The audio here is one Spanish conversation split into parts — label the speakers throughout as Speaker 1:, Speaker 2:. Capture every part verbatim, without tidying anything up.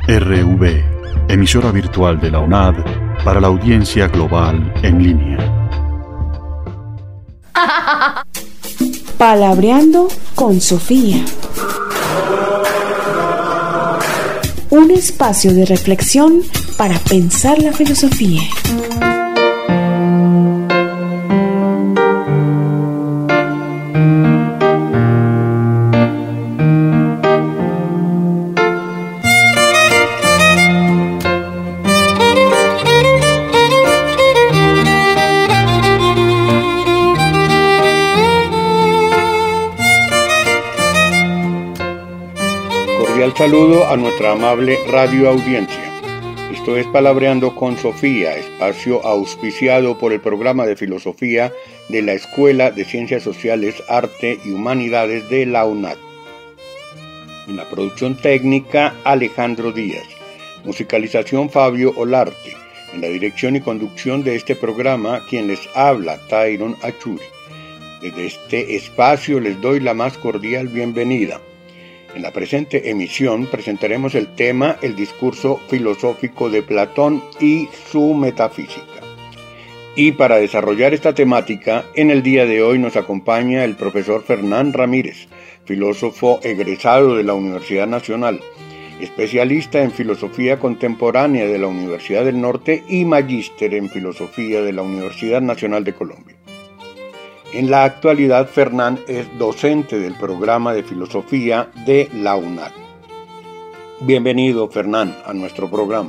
Speaker 1: R V, emisora virtual de la UNAD para la audiencia global en línea.
Speaker 2: Palabreando con Sofía. Un espacio de reflexión para pensar la filosofía.
Speaker 3: Saludo a nuestra amable radio audiencia. Esto es Palabreando con Sofía, espacio auspiciado por el programa de filosofía de la Escuela de Ciencias Sociales, Arte y Humanidades de la UNAD. En la producción técnica, Alejandro Díaz. Musicalización, Fabio Olarte. En la dirección y conducción de este programa, quien les habla, Tyron Achuri. Desde este espacio les doy la más cordial bienvenida. En la presente emisión presentaremos el tema El discurso filosófico de Platón y su metafísica. Y para desarrollar esta temática, en el día de hoy nos acompaña el profesor Fernán Ramírez, filósofo egresado de la Universidad Nacional, especialista en filosofía contemporánea de la Universidad del Norte y magíster en filosofía de la Universidad Nacional de Colombia. En la actualidad, Fernán es docente del programa de filosofía de la UNAD. Bienvenido, Fernán, a nuestro programa.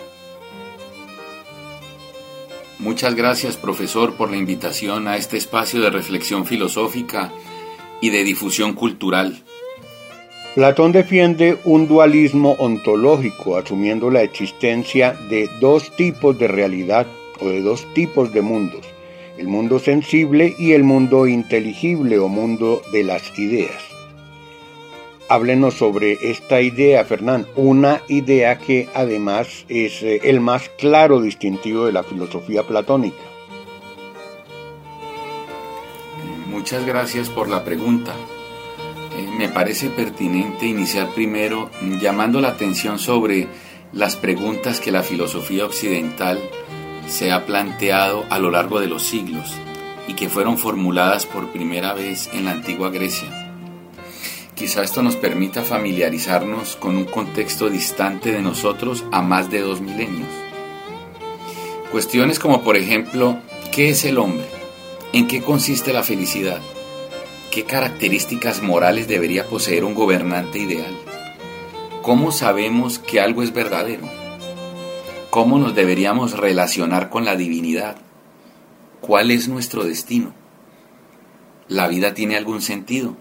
Speaker 4: Muchas gracias, profesor, por la invitación a este espacio de reflexión filosófica y de difusión cultural.
Speaker 3: Platón defiende un dualismo ontológico, asumiendo la existencia de dos tipos de realidad o de dos tipos de mundos. El mundo sensible y el mundo inteligible o mundo de las ideas. Háblenos sobre esta idea, Fernán, una idea que además es el más claro distintivo de la filosofía platónica.
Speaker 4: Muchas gracias por la pregunta. Eh, me parece pertinente iniciar primero llamando la atención sobre las preguntas que la filosofía occidental se ha planteado a lo largo de los siglos y que fueron formuladas por primera vez en la antigua Grecia. Quizá esto nos permita familiarizarnos con un contexto distante de nosotros a más de dos milenios. Cuestiones como, por ejemplo, ¿qué es el hombre? ¿En qué consiste la felicidad? ¿Qué características morales debería poseer un gobernante ideal? ¿Cómo sabemos que algo es verdadero? ¿Cómo nos deberíamos relacionar con la divinidad? ¿Cuál es nuestro destino? ¿La vida tiene algún sentido?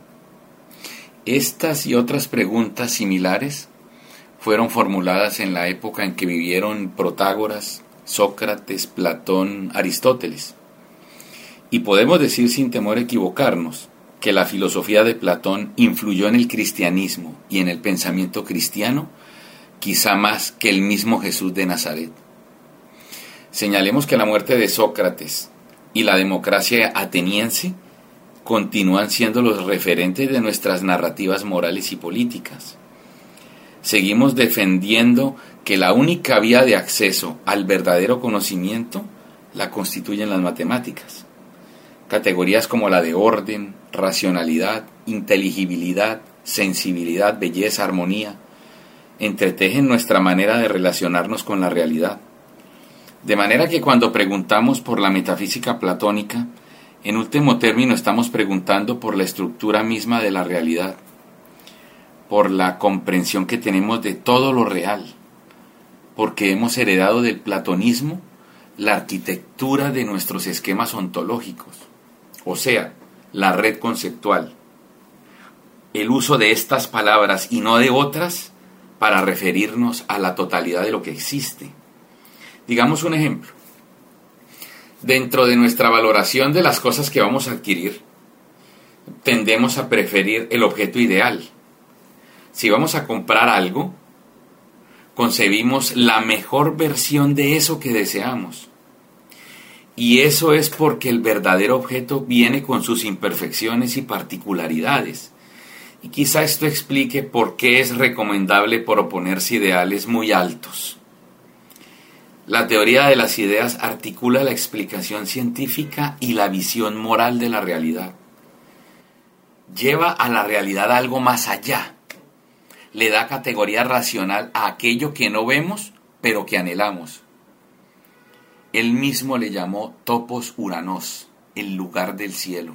Speaker 4: Estas y otras preguntas similares fueron formuladas en la época en que vivieron Protágoras, Sócrates, Platón, Aristóteles. Y podemos decir sin temor a equivocarnos que la filosofía de Platón influyó en el cristianismo y en el pensamiento cristiano quizá más que el mismo Jesús de Nazaret. Señalemos que la muerte de Sócrates y la democracia ateniense continúan siendo los referentes de nuestras narrativas morales y políticas. Seguimos defendiendo que la única vía de acceso al verdadero conocimiento la constituyen las matemáticas. Categorías como la de orden, racionalidad, inteligibilidad, sensibilidad, belleza, armonía, entretejen nuestra manera de relacionarnos con la realidad. De manera que cuando preguntamos por la metafísica platónica, en último término estamos preguntando por la estructura misma de la realidad, por la comprensión que tenemos de todo lo real, porque hemos heredado del platonismo la arquitectura de nuestros esquemas ontológicos, o sea, la red conceptual. El uso de estas palabras y no de otras para referirnos a la totalidad de lo que existe. Digamos un ejemplo. Dentro de nuestra valoración de las cosas que vamos a adquirir, tendemos a preferir el objeto ideal. Si vamos a comprar algo, concebimos la mejor versión de eso que deseamos. Y eso es porque el verdadero objeto viene con sus imperfecciones y particularidades. Y quizá esto explique por qué es recomendable proponerse ideales muy altos. La teoría de las ideas articula la explicación científica y la visión moral de la realidad. Lleva a la realidad algo más allá. Le da categoría racional a aquello que no vemos, pero que anhelamos. Él mismo le llamó topos uranos, el lugar del cielo.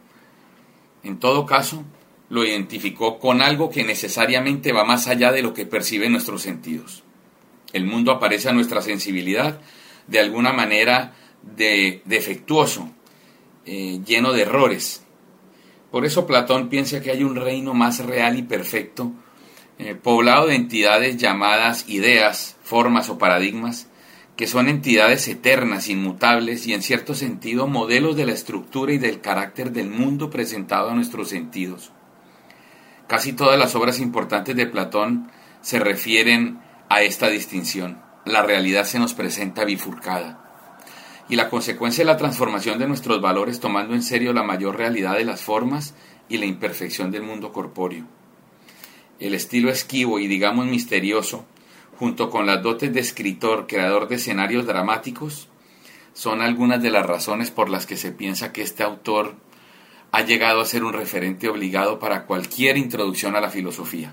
Speaker 4: En todo caso, lo identificó con algo que necesariamente va más allá de lo que perciben nuestros sentidos. El mundo aparece a nuestra sensibilidad de alguna manera de, defectuoso, eh, lleno de errores. Por eso Platón piensa que hay un reino más real y perfecto, eh, poblado de entidades llamadas ideas, formas o paradigmas, que son entidades eternas, inmutables y en cierto sentido modelos de la estructura y del carácter del mundo presentado a nuestros sentidos. Casi todas las obras importantes de Platón se refieren a esta distinción. La realidad se nos presenta bifurcada. Y la consecuencia es la transformación de nuestros valores tomando en serio la mayor realidad de las formas y la imperfección del mundo corpóreo. El estilo esquivo y digamos misterioso, junto con las dotes de escritor, creador de escenarios dramáticos, son algunas de las razones por las que se piensa que este autor ha llegado a ser un referente obligado para cualquier introducción a la filosofía.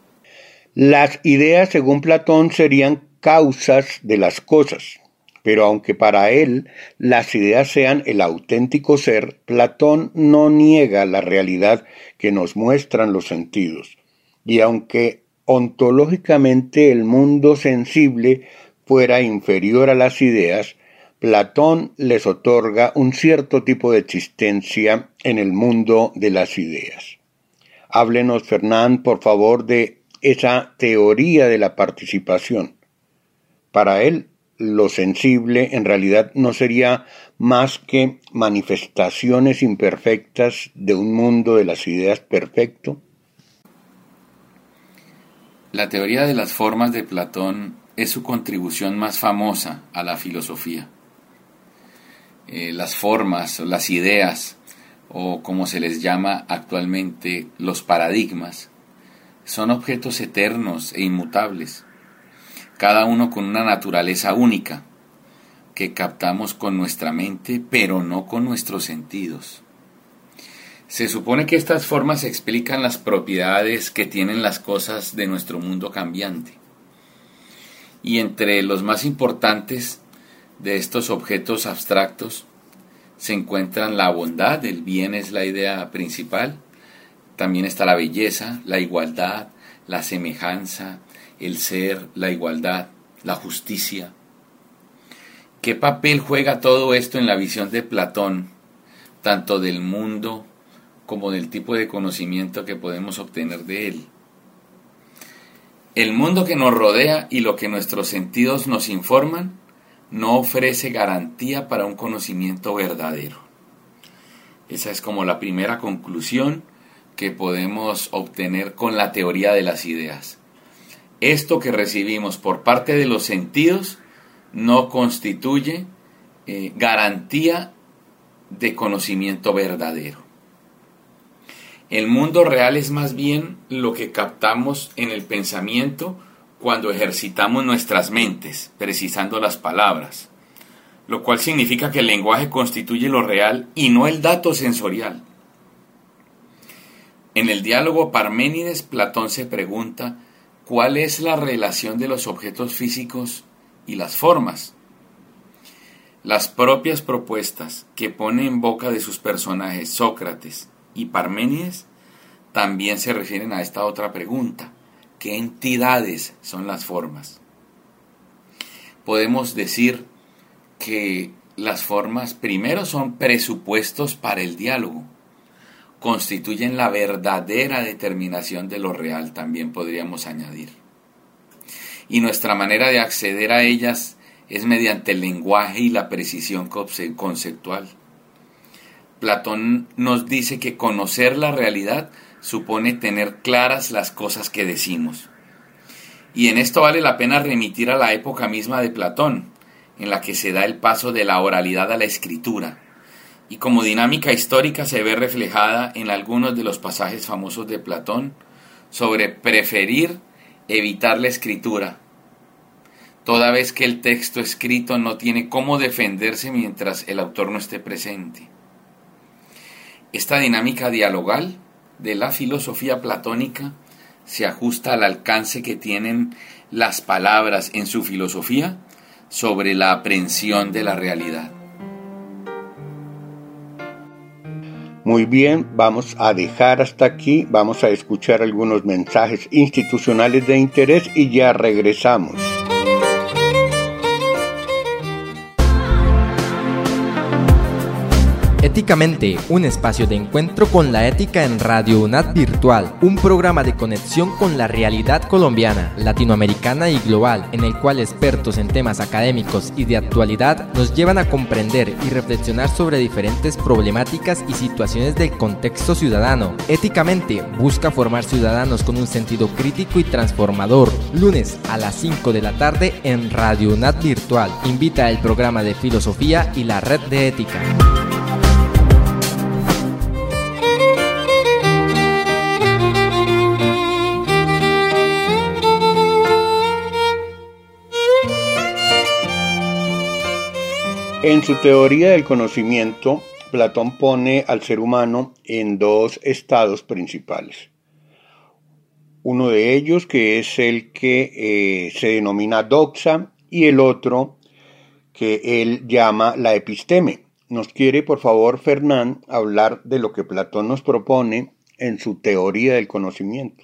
Speaker 3: Las ideas, según Platón, serían causas de las cosas, pero aunque para él las ideas sean el auténtico ser, Platón no niega la realidad que nos muestran los sentidos, y aunque ontológicamente el mundo sensible fuera inferior a las ideas, Platón les otorga un cierto tipo de existencia en el mundo de las ideas. Háblenos, Fernán, por favor, de esa teoría de la participación. Para él, lo sensible en realidad no sería más que manifestaciones imperfectas de un mundo de las ideas perfecto.
Speaker 4: La teoría de las formas de Platón es su contribución más famosa a la filosofía. Eh, las formas, las ideas, o como se les llama actualmente, los paradigmas, son objetos eternos e inmutables, cada uno con una naturaleza única, que captamos con nuestra mente, pero no con nuestros sentidos. Se supone que estas formas explican las propiedades que tienen las cosas de nuestro mundo cambiante. Y entre los más importantes de estos objetos abstractos se encuentran la bondad, el bien es la idea principal. También está la belleza, la igualdad, la semejanza, el ser, la igualdad, la justicia. ¿Qué papel juega todo esto en la visión de Platón, tanto del mundo como del tipo de conocimiento que podemos obtener de él? El mundo que nos rodea y lo que nuestros sentidos nos informan no ofrece garantía para un conocimiento verdadero. Esa es como la primera conclusión que podemos obtener con la teoría de las ideas. Esto que recibimos por parte de los sentidos no constituye eh, garantía de conocimiento verdadero. El mundo real es más bien lo que captamos en el pensamiento cuando ejercitamos nuestras mentes, precisando las palabras, lo cual significa que el lenguaje constituye lo real y no el dato sensorial. En el diálogo Parménides, Platón se pregunta cuál es la relación de los objetos físicos y las formas. Las propias propuestas que pone en boca de sus personajes Sócrates y Parménides también se refieren a esta otra pregunta: ¿qué entidades son las formas? Podemos decir que las formas primero son presupuestos para el diálogo, constituyen la verdadera determinación de lo real, también podríamos añadir. Y nuestra manera de acceder a ellas es mediante el lenguaje y la precisión conceptual. Platón nos dice que conocer la realidad supone tener claras las cosas que decimos. Y en esto vale la pena remitir a la época misma de Platón, en la que se da el paso de la oralidad a la escritura, y como dinámica histórica se ve reflejada en algunos de los pasajes famosos de Platón sobre preferir evitar la escritura, toda vez que el texto escrito no tiene cómo defenderse mientras el autor no esté presente. Esta dinámica dialogal de la filosofía platónica se ajusta al alcance que tienen las palabras en su filosofía sobre la aprehensión de la realidad.
Speaker 3: Muy bien, vamos a dejar hasta aquí, vamos a escuchar algunos mensajes institucionales de interés y ya regresamos.
Speaker 5: Éticamente, un espacio de encuentro con la ética en Radio UNAD Virtual, un programa de conexión con la realidad colombiana, latinoamericana y global, en el cual expertos en temas académicos y de actualidad nos llevan a comprender y reflexionar sobre diferentes problemáticas y situaciones del contexto ciudadano. Éticamente, busca formar ciudadanos con un sentido crítico y transformador. Lunes a las cinco de la tarde en Radio UNAD Virtual. Invita el programa de filosofía y la red de ética.
Speaker 3: En su teoría del conocimiento, Platón pone al ser humano en dos estados principales. Uno de ellos que es el que eh, se denomina doxa y el otro que él llama la episteme. Nos quiere, por favor, Fernán, hablar de lo que Platón nos propone en su teoría del conocimiento.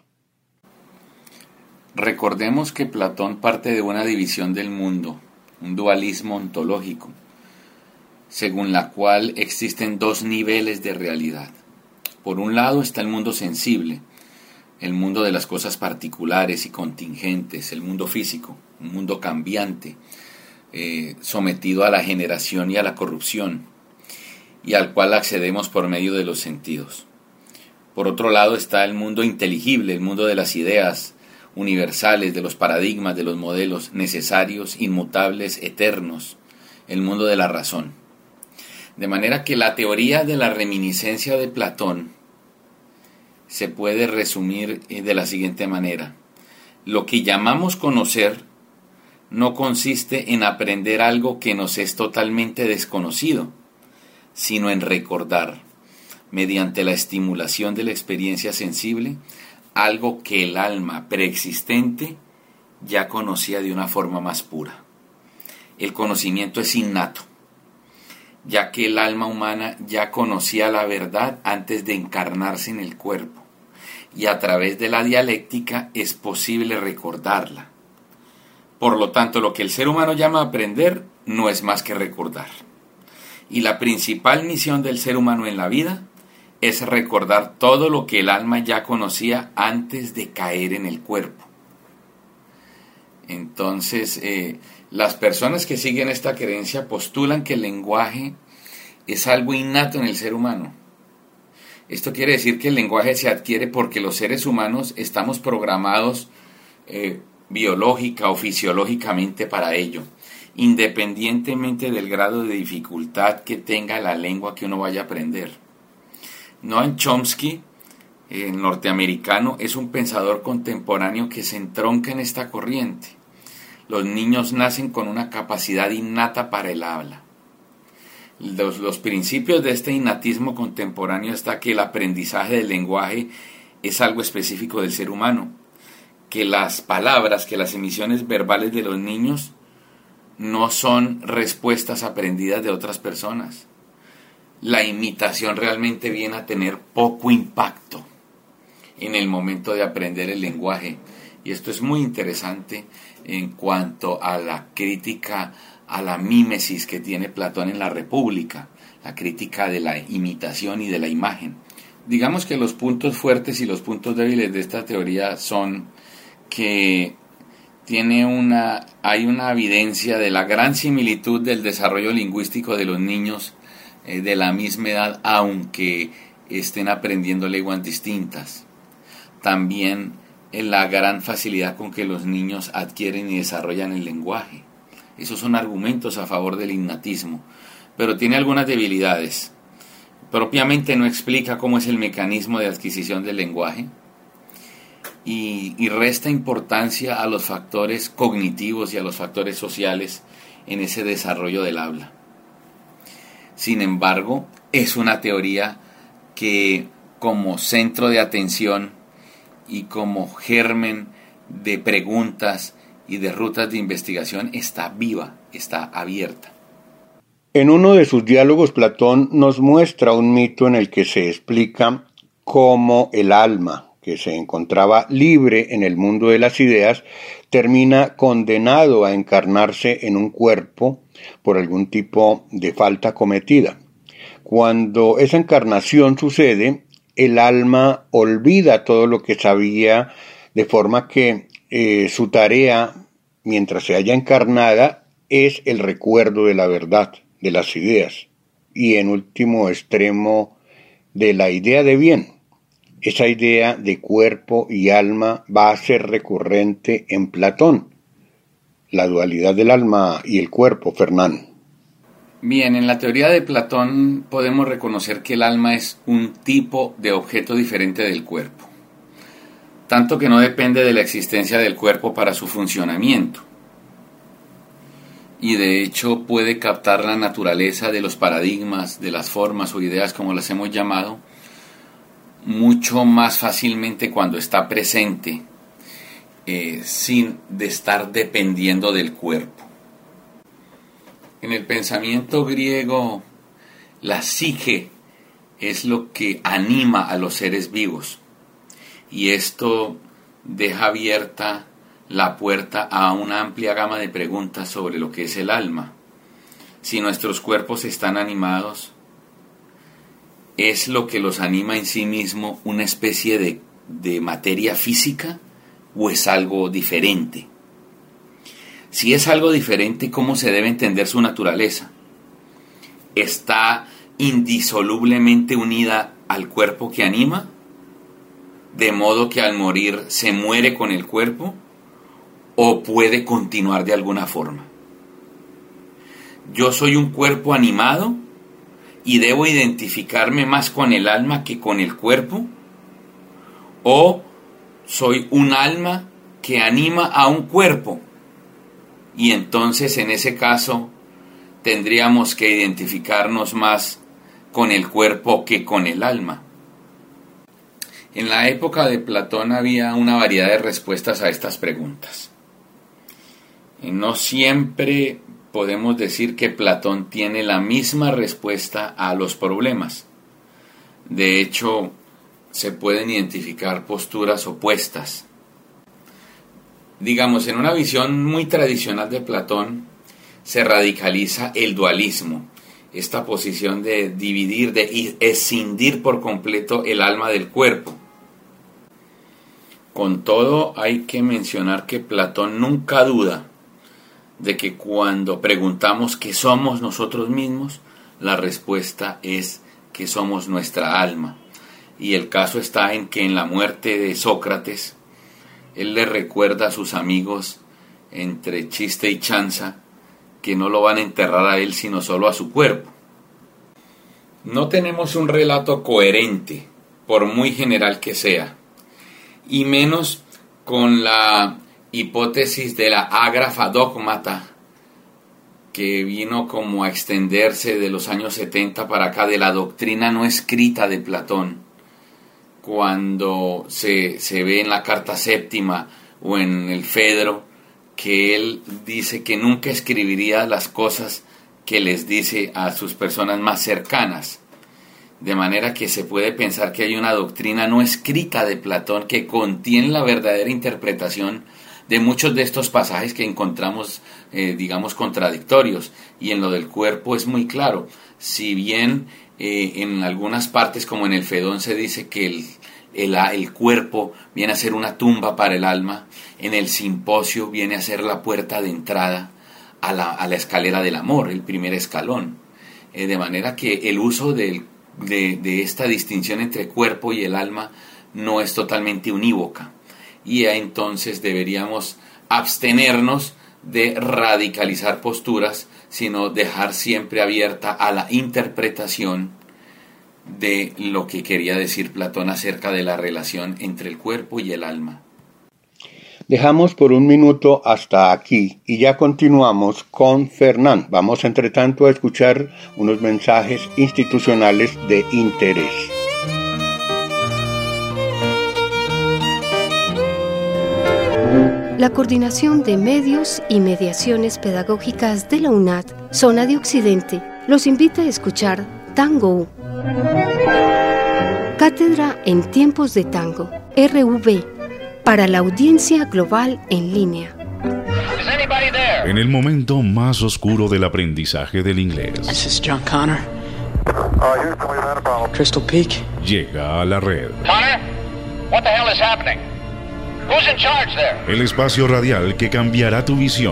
Speaker 4: Recordemos que Platón parte de una división del mundo, un dualismo ontológico, según la cual existen dos niveles de realidad. Por un lado está el mundo sensible, el mundo de las cosas particulares y contingentes, el mundo físico, un mundo cambiante, eh, sometido a la generación y a la corrupción, y al cual accedemos por medio de los sentidos. Por otro lado está el mundo inteligible, el mundo de las ideas universales, de los paradigmas, de los modelos necesarios, inmutables, eternos, el mundo de la razón. De manera que la teoría de la reminiscencia de Platón se puede resumir de la siguiente manera. Lo que llamamos conocer no consiste en aprender algo que nos es totalmente desconocido, sino en recordar, mediante la estimulación de la experiencia sensible, algo que el alma preexistente ya conocía de una forma más pura. El conocimiento es innato, ya que el alma humana ya conocía la verdad antes de encarnarse en el cuerpo, y a través de la dialéctica es posible recordarla. Por lo tanto, lo que el ser humano llama aprender no es más que recordar. Y la principal misión del ser humano en la vida es recordar todo lo que el alma ya conocía antes de caer en el cuerpo. Entonces, eh, las personas que siguen esta creencia postulan que el lenguaje es algo innato en el ser humano. Esto quiere decir que el lenguaje se adquiere porque los seres humanos estamos programados eh, biológica o fisiológicamente para ello, independientemente del grado de dificultad que tenga la lengua que uno vaya a aprender. Noam Chomsky, el norteamericano, es un pensador contemporáneo que se entronca en esta corriente. Los niños nacen con una capacidad innata para el habla. Los, los principios de este innatismo contemporáneo está que el aprendizaje del lenguaje es algo específico del ser humano, que las palabras, que las emisiones verbales de los niños no son respuestas aprendidas de otras personas. La imitación realmente viene a tener poco impacto en el momento de aprender el lenguaje. Y esto es muy interesante en cuanto a la crítica a la mímesis que tiene Platón en la República, la crítica de la imitación y de la imagen. Digamos que los puntos fuertes y los puntos débiles de esta teoría son que tiene una, hay una evidencia de la gran similitud del desarrollo lingüístico de los niños eh, de la misma edad, aunque estén aprendiendo lenguas distintas. También en la gran facilidad con que los niños adquieren y desarrollan el lenguaje. Esos son argumentos a favor del innatismo, pero tiene algunas debilidades. propiamente no explica cómo es el mecanismo de adquisición del lenguaje y, y resta importancia a los factores cognitivos y a los factores sociales en ese desarrollo del habla. Sin embargo, es una teoría que como centro de atención y como germen de preguntas y de rutas de investigación está viva, está abierta.
Speaker 3: En uno de sus diálogos, Platón nos muestra un mito en el que se explica cómo el alma, que se encontraba libre en el mundo de las ideas, termina condenado a encarnarse en un cuerpo por algún tipo de falta cometida. Cuando esa encarnación sucede, el alma olvida todo lo que sabía, de forma que eh, su tarea, mientras se haya encarnada, es el recuerdo de la verdad, de las ideas, y en último extremo, de la idea de bien. Esa idea de cuerpo y alma va a ser recurrente en Platón, la dualidad del alma y el cuerpo, Fernán.
Speaker 4: Bien, en la teoría de Platón podemos reconocer que el alma es un tipo de objeto diferente del cuerpo, tanto que no depende de la existencia del cuerpo para su funcionamiento, y de hecho puede captar la naturaleza de los paradigmas, de las formas o ideas como las hemos llamado, mucho más fácilmente cuando está presente, eh, sin de estar dependiendo del cuerpo. En el pensamiento griego, la psique es lo que anima a los seres vivos, y esto deja abierta la puerta a una amplia gama de preguntas sobre lo que es el alma. Si nuestros cuerpos están animados, ¿es lo que los anima en sí mismo una especie de, de materia física o es algo diferente? Si es algo diferente, ¿cómo se debe entender su naturaleza? ¿Está indisolublemente unida al cuerpo que anima? ¿De modo que al morir se muere con el cuerpo? ¿O puede continuar de alguna forma? ¿Yo soy un cuerpo animado y debo identificarme más con el alma que con el cuerpo? ¿O soy un alma que anima a un cuerpo? Y entonces en ese caso tendríamos que identificarnos más con el cuerpo que con el alma. En la época de Platón había una variedad de respuestas a estas preguntas. No siempre podemos decir que Platón tiene la misma respuesta a los problemas. De hecho, se pueden identificar posturas opuestas. Digamos, en una visión muy tradicional de Platón, se radicaliza el dualismo, esta posición de dividir, de escindir por completo el alma del cuerpo. Con todo, hay que mencionar que Platón nunca duda de que cuando preguntamos qué somos nosotros mismos, la respuesta es que somos nuestra alma. Y el caso está en que en la muerte de Sócrates, él le recuerda a sus amigos, entre chiste y chanza, que no lo van a enterrar a él sino solo a su cuerpo. No tenemos un relato coherente, por muy general que sea, y menos con la hipótesis de la ágrafa dogmata, que vino como a extenderse de los años setenta para acá, de la doctrina no escrita de Platón, cuando se, se ve en la carta séptima o en el Fedro, que él dice que nunca escribiría las cosas que les dice a sus personas más cercanas. De manera que se puede pensar que hay una doctrina no escrita de Platón que contiene la verdadera interpretación de muchos de estos pasajes que encontramos, eh, digamos, contradictorios. Y en lo del cuerpo es muy claro. Si bien eh, en algunas partes, como en el Fedón, se dice que el, el, el cuerpo viene a ser una tumba para el alma, en el Simposio viene a ser la puerta de entrada a la, a la escalera del amor, el primer escalón. Eh, de manera que el uso del De, de esta distinción entre cuerpo y el alma no es totalmente unívoca, y entonces deberíamos abstenernos de radicalizar posturas, sino dejar siempre abierta a la interpretación de lo que quería decir Platón acerca de la relación entre el cuerpo y el alma.
Speaker 3: Dejamos por un minuto hasta aquí y ya continuamos con Fernán. Vamos entre tanto a escuchar unos mensajes institucionales de interés.
Speaker 6: La Coordinación de Medios y Mediaciones Pedagógicas de la UNAD, Zona de Occidente, los invita a escuchar Tango. Cátedra en Tiempos de Tango, R V, para la audiencia global en línea.
Speaker 7: En el momento más oscuro del aprendizaje del inglés,
Speaker 8: This is John Connor. Crystal Peak.
Speaker 7: llega a la red.
Speaker 9: Connor, what the hell is happening? Who's in charge there?
Speaker 7: El espacio radial que cambiará tu visión.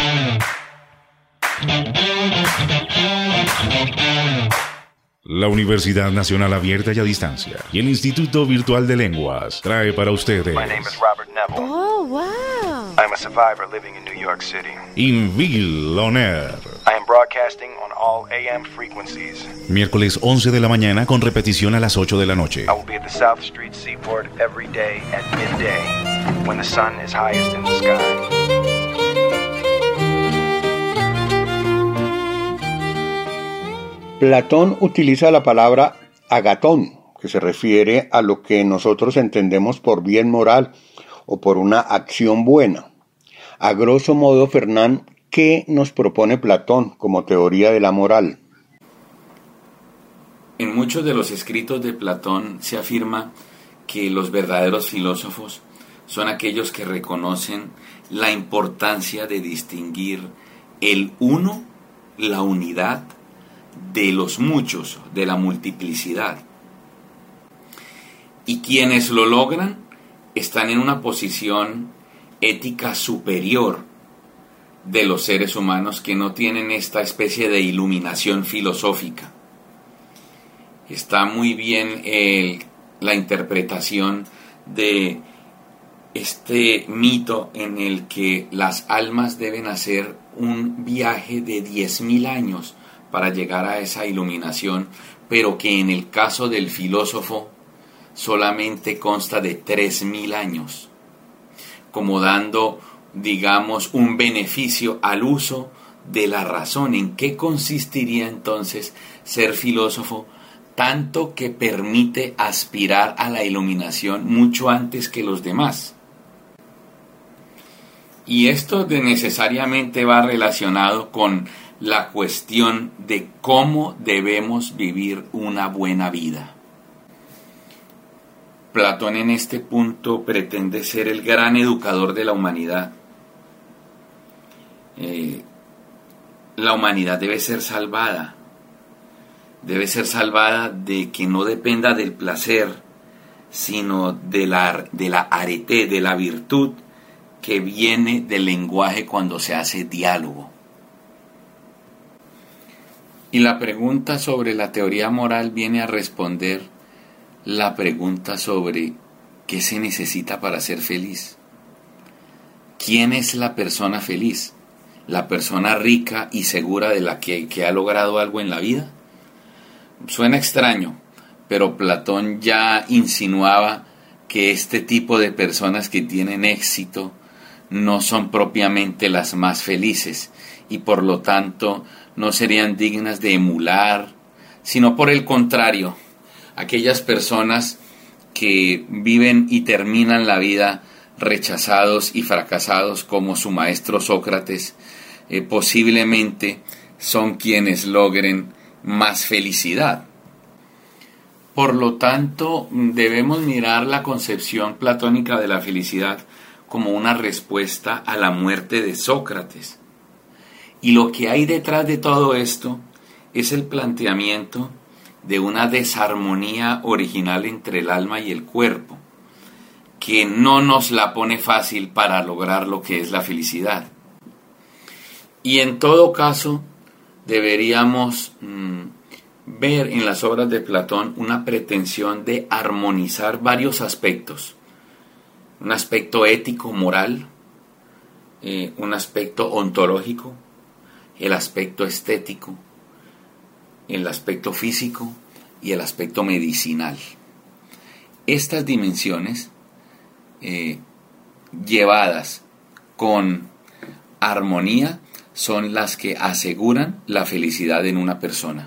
Speaker 7: La Universidad Nacional Abierta y a Distancia y el Instituto Virtual de Lenguas trae para ustedes
Speaker 10: My name is Robert Neville.
Speaker 6: Oh, wow.
Speaker 10: I'm a survivor living in New York City.
Speaker 7: Invil On Air.
Speaker 10: I am broadcasting on all A M frequencies.
Speaker 7: Miércoles once de la mañana con repetición a las ocho de la noche.
Speaker 10: I will be at the South Street Seaport every day at midday when the sun is highest in the sky.
Speaker 3: Platón utiliza la palabra agatón, que se refiere a lo que nosotros entendemos por bien moral o por una acción buena. A grosso modo, Fernán, ¿qué nos propone Platón como teoría de la moral?
Speaker 4: En muchos de los escritos de Platón se afirma que los verdaderos filósofos son aquellos que reconocen la importancia de distinguir el uno, la unidad, de los muchos, de la multiplicidad. Y quienes lo logran están en una posición ética superior de los seres humanos que no tienen esta especie de iluminación filosófica. Está muy bien el, la interpretación de este mito en el que las almas deben hacer un viaje de diez mil años para llegar a esa iluminación, pero que en el caso del filósofo solamente consta de tres mil años, como dando, digamos, un beneficio al uso de la razón. ¿En qué consistiría entonces ser filósofo? Tanto que permite aspirar a la iluminación mucho antes que los demás. Y esto de necesariamente va relacionado con la cuestión de cómo debemos vivir una buena vida. Platón en este punto pretende ser el gran educador de la humanidad. Eh, la humanidad debe ser salvada. Debe ser salvada de que no dependa del placer, sino de la, de la arete, de la virtud que viene del lenguaje cuando se hace diálogo. Y la pregunta sobre la teoría moral viene a responder la pregunta sobre qué se necesita para ser feliz. ¿Quién es la persona feliz? ¿La persona rica y segura de la que, que ha logrado algo en la vida? Suena extraño, pero Platón ya insinuaba que este tipo de personas que tienen éxito no son propiamente las más felices y por lo tanto no serían dignas de emular, sino por el contrario, aquellas personas que viven y terminan la vida rechazados y fracasados como su maestro Sócrates, eh, posiblemente son quienes logren más felicidad. Por lo tanto, debemos mirar la concepción platónica de la felicidad como una respuesta a la muerte de Sócrates. Y lo que hay detrás de todo esto es el planteamiento de una desarmonía original entre el alma y el cuerpo, que no nos la pone fácil para lograr lo que es la felicidad. Y en todo caso, deberíamos mmm, ver en las obras de Platón una pretensión de armonizar varios aspectos. Un aspecto ético, moral, eh, un aspecto ontológico, el aspecto estético, el aspecto físico y el aspecto medicinal. Estas dimensiones, eh, llevadas con armonía, son las que aseguran la felicidad en una persona.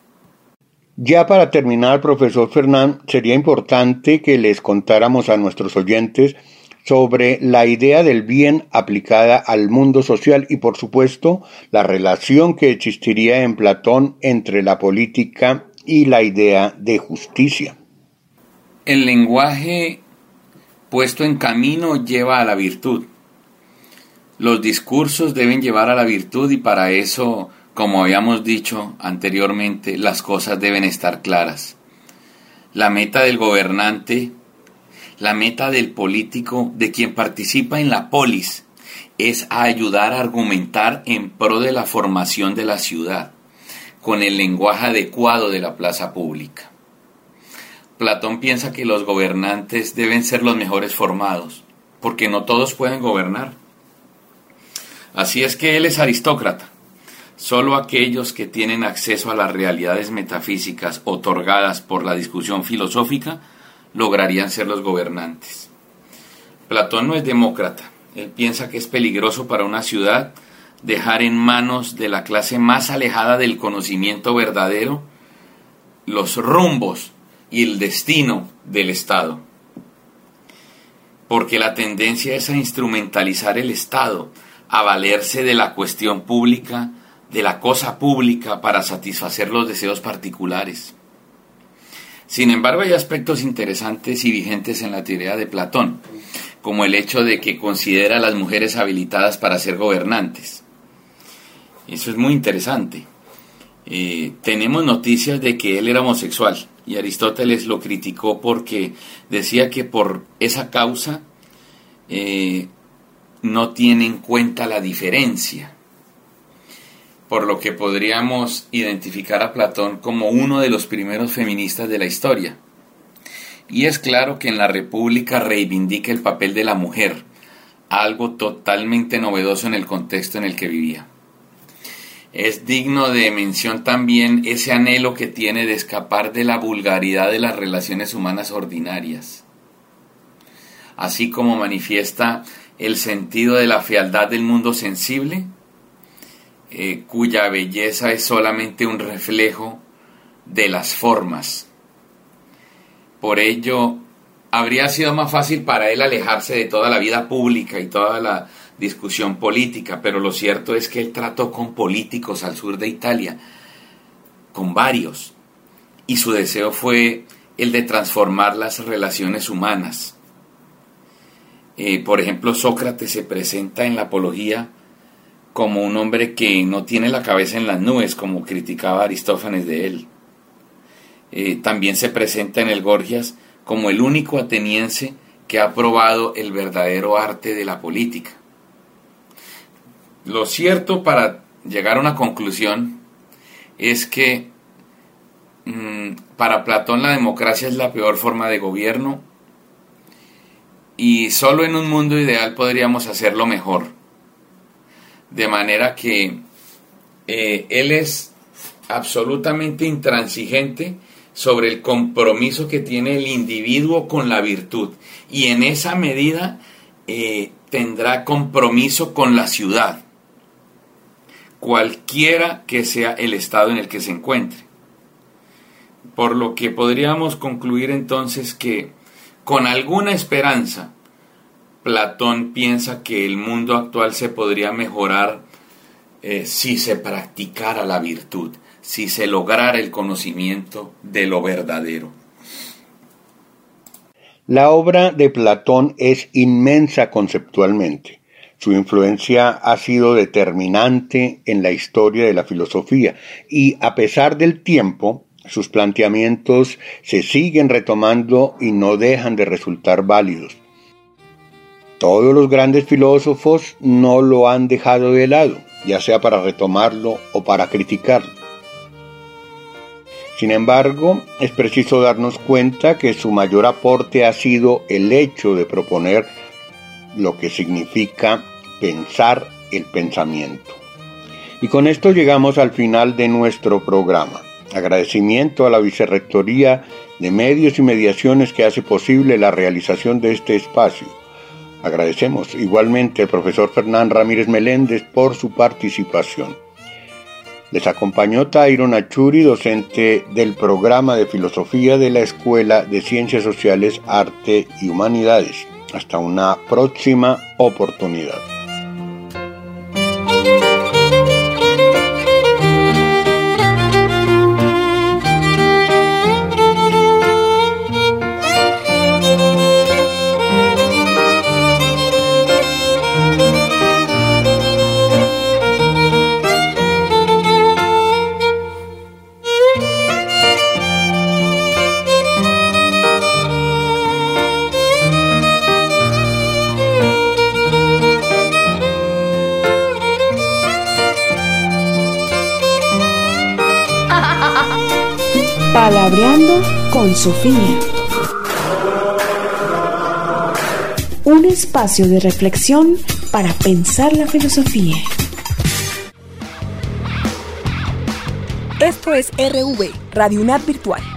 Speaker 3: Ya para terminar, profesor Fernán, sería importante que les contáramos a nuestros oyentes sobre la idea del bien aplicada al mundo social y, por supuesto, la relación que existiría en Platón entre la política y la idea de justicia.
Speaker 4: El lenguaje puesto en camino lleva a la virtud. Los discursos deben llevar a la virtud y para eso, como habíamos dicho anteriormente, las cosas deben estar claras. La meta del gobernante, la meta del político, de quien participa en la polis, es ayudar a argumentar en pro de la formación de la ciudad, con el lenguaje adecuado de la plaza pública. Platón piensa que los gobernantes deben ser los mejores formados, porque no todos pueden gobernar. Así es que él es aristócrata. Solo aquellos que tienen acceso a las realidades metafísicas otorgadas por la discusión filosófica lograrían ser los gobernantes. Platón no es demócrata. Él piensa que es peligroso para una ciudad dejar en manos de la clase más alejada del conocimiento verdadero los rumbos y el destino del Estado. Porque la tendencia es a instrumentalizar el Estado, a valerse de la cuestión pública, de la cosa pública para satisfacer los deseos particulares. Sin embargo, hay aspectos interesantes y vigentes en la teoría de Platón, como el hecho de que considera a las mujeres habilitadas para ser gobernantes. Eso es muy interesante. Eh, tenemos noticias de que él era homosexual y Aristóteles lo criticó porque decía que por esa causa eh, no tiene en cuenta la diferencia, por lo que podríamos identificar a Platón como uno de los primeros feministas de la historia. Y es claro que en la República reivindica el papel de la mujer, algo totalmente novedoso en el contexto en el que vivía. Es digno de mención también ese anhelo que tiene de escapar de la vulgaridad de las relaciones humanas ordinarias, así como manifiesta el sentido de la fealdad del mundo sensible, eh, cuya belleza es solamente un reflejo de las formas. Por ello, habría sido más fácil para él alejarse de toda la vida pública y toda la discusión política, pero lo cierto es que él trató con políticos al sur de Italia, con varios, y su deseo fue el de transformar las relaciones humanas. Eh, por ejemplo, Sócrates se presenta en la Apología como un hombre que no tiene la cabeza en las nubes, como criticaba Aristófanes de él. Eh, también se presenta en el Gorgias como el único ateniense que ha probado el verdadero arte de la política. Lo cierto, para llegar a una conclusión, es que mmm, para Platón la democracia es la peor forma de gobierno y solo en un mundo ideal podríamos hacerlo mejor. De manera que eh, él es absolutamente intransigente sobre el compromiso que tiene el individuo con la virtud y en esa medida eh, tendrá compromiso con la ciudad, cualquiera que sea el estado en el que se encuentre. Por lo que podríamos concluir entonces que con alguna esperanza Platón piensa que el mundo actual se podría mejorar eh, si se practicara la virtud, si se lograra el conocimiento de lo verdadero.
Speaker 3: La obra de Platón es inmensa conceptualmente. Su influencia ha sido determinante en la historia de la filosofía y, a pesar del tiempo, sus planteamientos se siguen retomando y no dejan de resultar válidos. Todos los grandes filósofos no lo han dejado de lado, ya sea para retomarlo o para criticarlo. Sin embargo, es preciso darnos cuenta que su mayor aporte ha sido el hecho de proponer lo que significa pensar el pensamiento. Y con esto llegamos al final de nuestro programa. Agradecimiento a la Vicerrectoría de Medios y Mediaciones que hace posible la realización de este espacio. Agradecemos igualmente al profesor Fernán Ramírez Meléndez por su participación. Les acompañó Tyron Achuri, docente del programa de Filosofía de la Escuela de Ciencias Sociales, Arte y Humanidades. Hasta una próxima oportunidad.
Speaker 2: Palabreando con Sofía. Un espacio de reflexión para pensar la filosofía.
Speaker 8: Esto es R V, Radio UNAD Virtual.